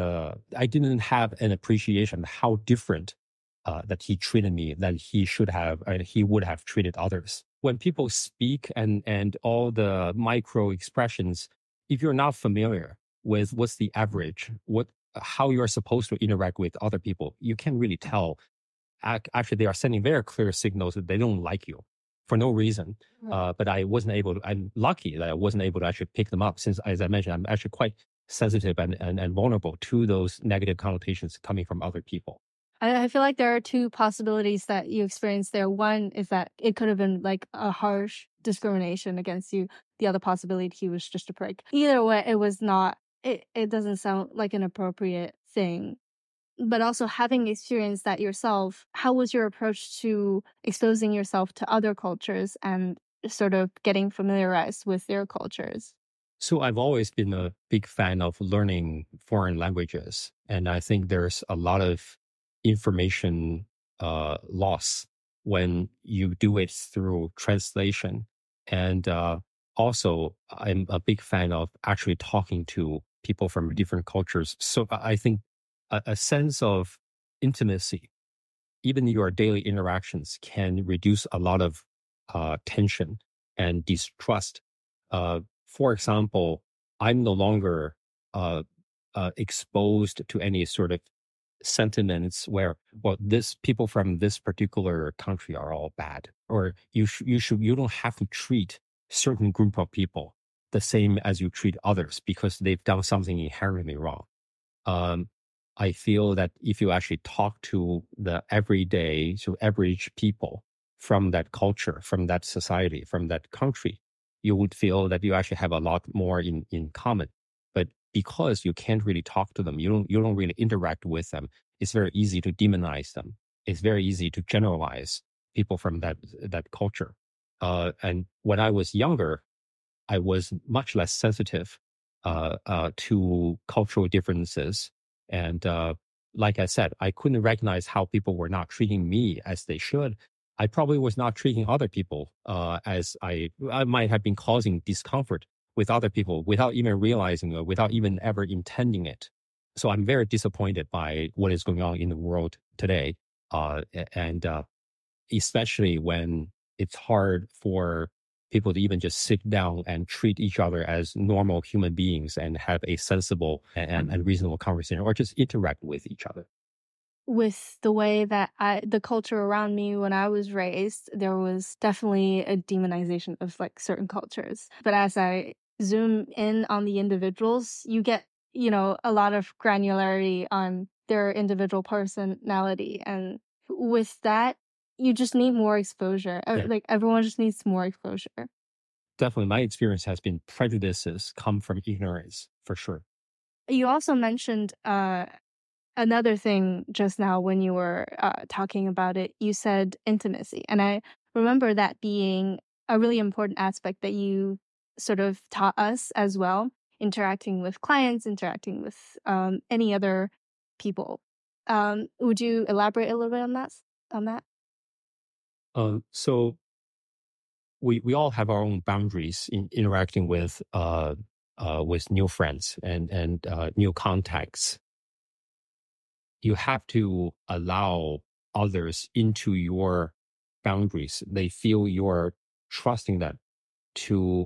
I didn't have an appreciation of how different that he treated me than he would have treated others. When people speak and all the micro expressions, if you're not familiar with what's the average, how you're supposed to interact with other people, you can't really tell. Actually, they are sending very clear signals that they don't like you for no reason. But I'm lucky that I wasn't able to actually pick them up, since, as I mentioned, I'm actually quite sensitive and vulnerable to those negative connotations coming from other people. I feel like there are 2 possibilities that you experienced there. One is that it could have been like a harsh discrimination against you. The other possibility, he was just a prick. Either way, it was not, it doesn't sound like an appropriate thing but also having experienced that yourself, how was your approach to exposing yourself to other cultures and sort of getting familiarized with their cultures? So I've always been a big fan of learning foreign languages. And I think there's a lot of information loss when you do it through translation. And also, I'm a big fan of actually talking to people from different cultures. So I think a sense of intimacy, even your daily interactions, can reduce a lot of tension and distrust. For example, I'm no longer exposed to any sort of sentiments where, well, this people from this particular country are all bad, or you don't have to treat certain group of people the same as you treat others because they've done something inherently wrong. Um, I feel that if you actually talk to the everyday, to average people from that culture, from that society, from that country, you would feel that you actually have a lot more in common. But because you can't really talk to them, you don't really interact with them, it's very easy to demonize them. It's very easy to generalize people from that culture. And when I was younger, I was much less sensitive to cultural differences. And like I said, I couldn't recognize how people were not treating me as they should. I probably was not treating other people as I might have been causing discomfort with other people without even realizing it, without even ever intending it. So I'm very disappointed by what is going on in the world today. And especially when it's hard for people to even just sit down and treat each other as normal human beings and have a sensible and reasonable conversation, or just interact with each other. With the way that the culture around me when I was raised, there was definitely a demonization of like certain cultures. But as I zoom in on the individuals, you get, a lot of granularity on their individual personality. And with that, you just need more exposure. Yeah. Like everyone just needs more exposure. Definitely, my experience has been prejudices come from ignorance, for sure. You also mentioned another thing just now when you were talking about it. You said intimacy. And I remember that being a really important aspect that you sort of taught us as well, interacting with clients, interacting with any other people. Would you elaborate a little bit on that? So we all have our own boundaries in interacting with new friends and new contacts. You have to allow others into your boundaries. They feel you're trusting them to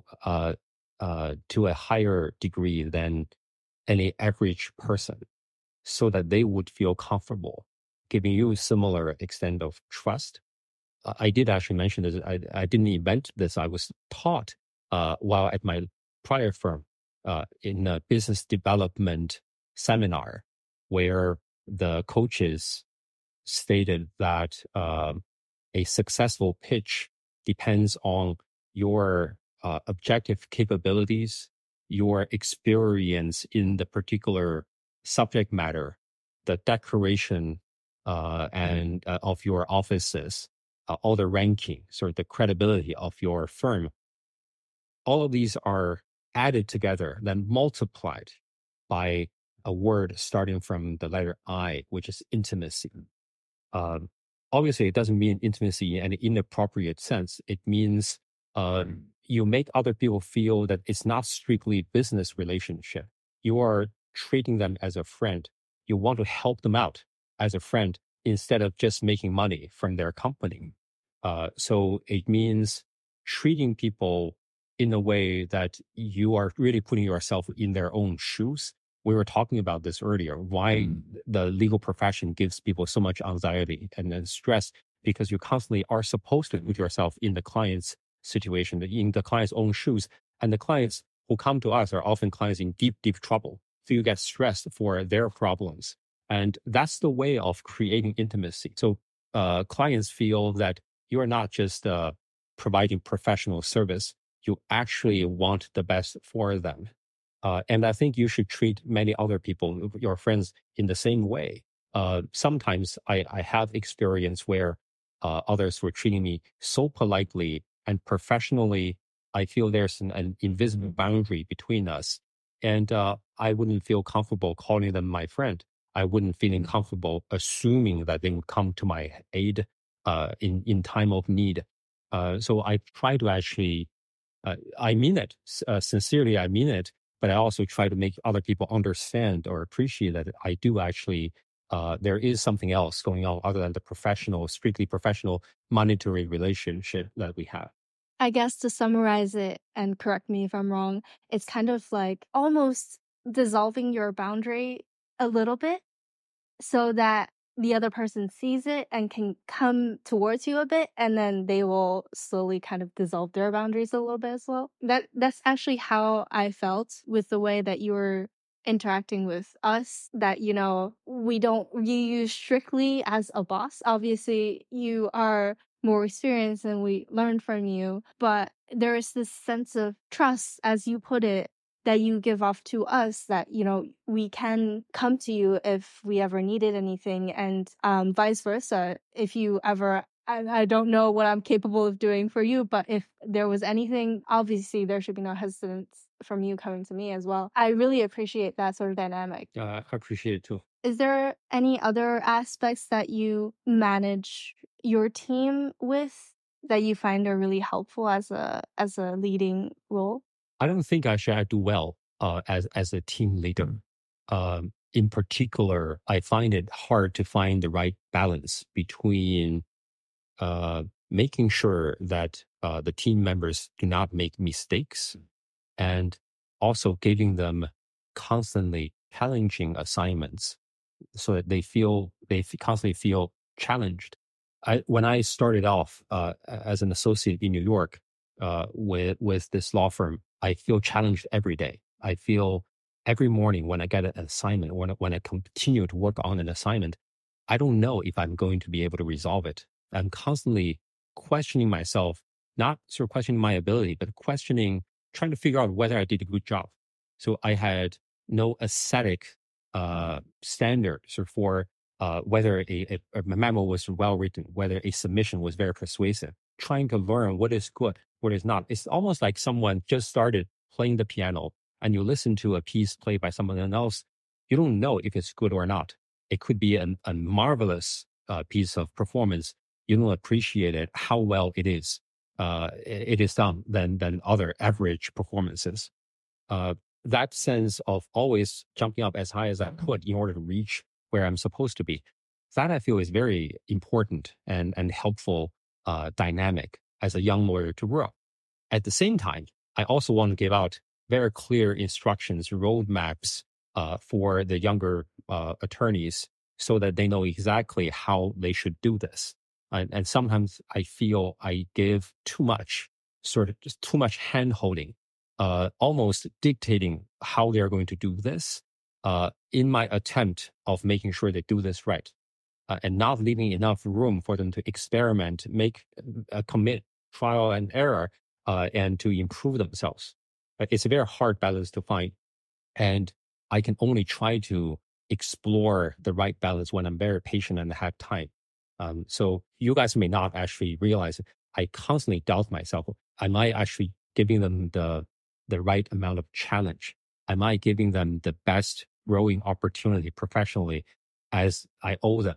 a higher degree than any average person, so that they would feel comfortable giving you a similar extent of trust. I did actually mention this. I didn't invent this. I was taught while at my prior firm in a business development seminar, where the coaches stated that a successful pitch depends on your objective capabilities, your experience in the particular subject matter, the decoration and of your offices, all the rankings or the credibility of your firm. All of these are added together, then multiplied by a word starting from the letter I, which is intimacy. Obviously, it doesn't mean intimacy in an inappropriate sense. It means you make other people feel that it's not strictly business relationship. You are treating them as a friend. You want to help them out as a friend instead of just making money from their company. So it means treating people in a way that you are really putting yourself in their own shoes. We were talking about this earlier, why the legal profession gives people so much anxiety and stress, because you constantly are supposed to put yourself in the client's situation, in the client's own shoes. And the clients who come to us are often clients in deep, deep trouble. So you get stressed for their problems. And that's the way of creating intimacy. So clients feel that you are not just providing professional service, you actually want the best for them. And I think you should treat many other people, your friends, in the same way. sometimes I have experience where others were treating me so politely and professionally. I feel there's an invisible boundary between us. And I wouldn't feel comfortable calling them my friend. I wouldn't feel comfortable assuming that they would come to my aid in time of need. So I try to actually, I mean it, sincerely, I mean it, but I also try to make other people understand or appreciate that I do actually, there is something else going on other than the professional, strictly professional monetary relationship that we have. I guess to summarize it, and correct me if I'm wrong, it's kind of like almost dissolving your boundary a little bit so that the other person sees it and can come towards you a bit, and then they will slowly kind of dissolve their boundaries a little bit as well. That's actually how I felt with the way that you were interacting with us, that, we don't view you strictly as a boss. Obviously, you are more experienced and we learn from you, but there is this sense of trust, as you put it, that you give off to us, that, we can come to you if we ever needed anything, and vice versa. If you ever, I don't know what I'm capable of doing for you, but if there was anything, obviously there should be no hesitance from you coming to me as well. I really appreciate that sort of dynamic. I appreciate it too. Is there any other aspects that you manage your team with that you find are really helpful as a leading role? I don't think actually I do well as a team leader. In particular, I find it hard to find the right balance between making sure that the team members do not make mistakes and also giving them constantly challenging assignments so that they constantly feel challenged. When I started off as an associate in New York with this law firm, I feel challenged every day. I feel every morning when I get an assignment, when I continue to work on an assignment, I don't know if I'm going to be able to resolve it. I'm constantly questioning myself, not sort of questioning my ability, but trying to figure out whether I did a good job. So I had no aesthetic standard for whether a memo was well written, whether a submission was very persuasive, trying to learn what is good, what is not. It's almost like someone just started playing the piano and you listen to a piece played by someone else. You don't know if it's good or not. It could be a marvelous piece of performance. You don't appreciate it, how well it is done than other average performances. That sense of always jumping up as high as I could in order to reach where I'm supposed to be, that I feel is very important and helpful dynamic as a young lawyer to grow. At the same time, I also want to give out very clear instructions, roadmaps for the younger attorneys so that they know exactly how they should do this. And sometimes I feel I give too much, just too much hand-holding, almost dictating how they're going to do this in my attempt of making sure they do this right, and not leaving enough room for them to experiment, commit trial and error, and to improve themselves. It's a very hard balance to find. And I can only try to explore the right balance when I'm very patient and have time. So you guys may not actually realize it. I constantly doubt myself. Am I actually giving them the right amount of challenge? Am I giving them the best growing opportunity professionally as I owe them?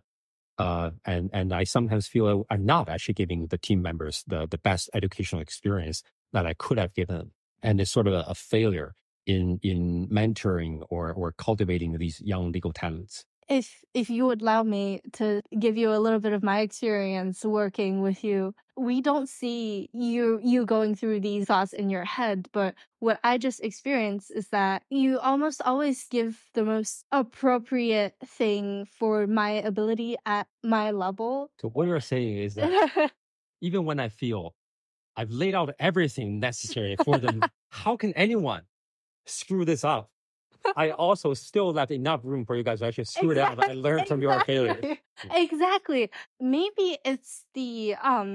And I sometimes feel I'm not actually giving the team members the best educational experience that I could have given them. And it's sort of a failure in mentoring or cultivating these young legal talents. If you would allow me to give you a little bit of my experience working with you, we don't see you going through these thoughts in your head, but what I just experienced is that you almost always give the most appropriate thing for my ability at my level. So what you're saying is that even when I feel I've laid out everything necessary for them, how can anyone screw this up? I also still left enough room for you guys to actually screw it out and learn from your failures. Exactly. Maybe it's the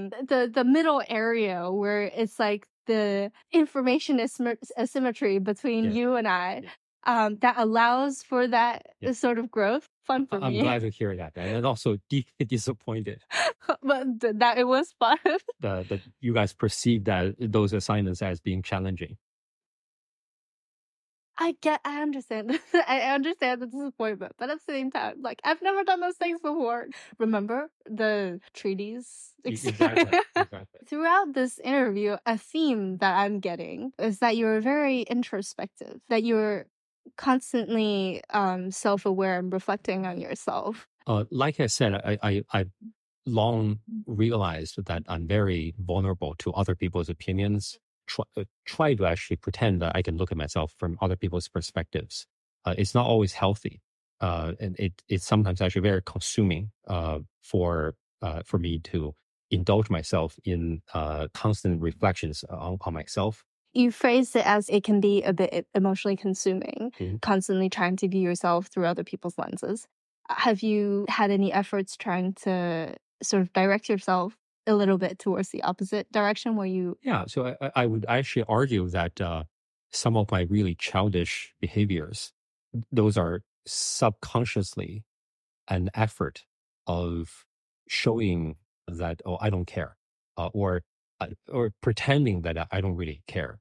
middle area where it's like the information asymmetry between you and I. that allows for that sort of growth. Fun for I'm me. glad to hear that, and also deeply disappointed But that it was fun. that you guys perceive that those assignments as being challenging. I understand. I understand the disappointment, but at the same time, like I've never done those things before. Remember the treaties? Exactly. Throughout this interview, a theme that I'm getting is that you're very introspective, that you're constantly self-aware and reflecting on yourself. Like I said, I long realized that I'm very vulnerable to other people's opinions. Try to actually pretend that I can look at myself from other people's perspectives. It's not always healthy, and it's sometimes actually very consuming for me to indulge myself in constant reflections on myself. You phrased it as it can be a bit emotionally consuming, constantly trying to view yourself through other people's lenses. Have you had any efforts trying to sort of direct yourself a little bit towards the opposite direction where you... Yeah, so I would actually argue that some of my really childish behaviors, those are subconsciously an effort of showing that, oh, I don't care, or pretending that I don't really care,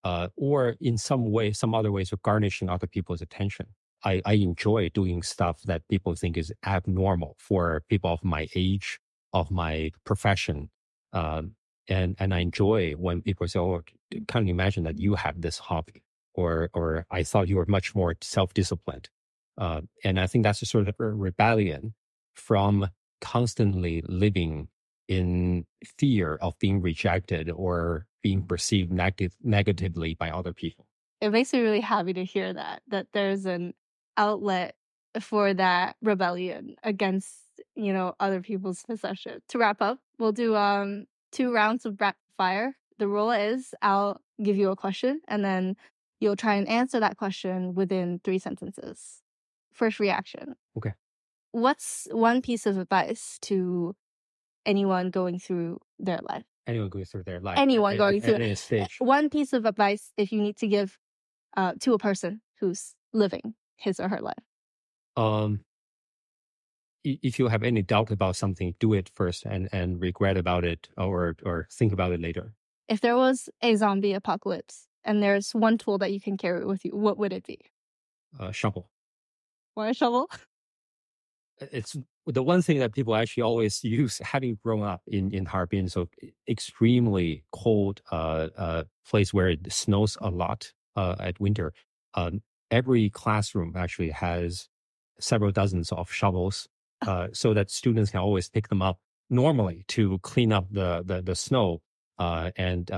or in some way, some other ways of garnishing other people's attention. I enjoy doing stuff that people think is abnormal for people of my age, of my profession. And I enjoy when people say, oh, can't you imagine that you have this hobby? Or I thought you were much more self-disciplined. And I think that's a sort of a rebellion from constantly living in fear of being rejected or being perceived negatively by other people. It makes me really happy to hear that there's an outlet for that rebellion against, other people's possession. To wrap up, we'll do 2 rounds of rapid fire. The rule is I'll give you a question and then you'll try and answer that question within 3 sentences. First reaction. Okay. What's one piece of advice to anyone going through their life? Anyone going through their life. Anyone going through any stage. One piece of advice if you need to give to a person who's living his or her life. If you have any doubt about something, do it first and regret about it or think about it later. If there was a zombie apocalypse and there's one tool that you can carry with you, what would it be? Shovel. Why a shovel? It's the one thing that people actually always use, having grown up in Harbin, so extremely cold place where it snows a lot at winter. Every classroom actually has several dozens of shovels, so that students can always pick them up normally to clean up the snow. And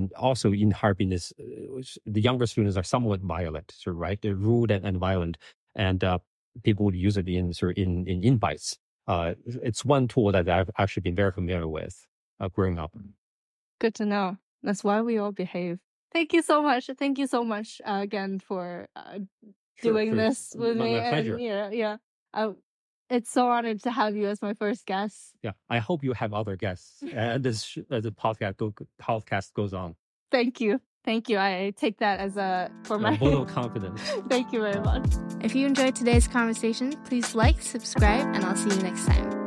in Harbin, the younger students are somewhat violent, so right? They're rude and violent, and people would use it in invites. It's one tool that I've actually been very familiar with growing up. Good to know. That's why we all behave. Thank you so much. Thank you so much again for doing this with me. My pleasure. And, it's so honored to have you as my first guest. Yeah, I hope you have other guests as the podcast goes on. Thank you. I take that as for my vote of confidence. Thank you very much. If you enjoyed today's conversation, please like, subscribe, and I'll see you next time.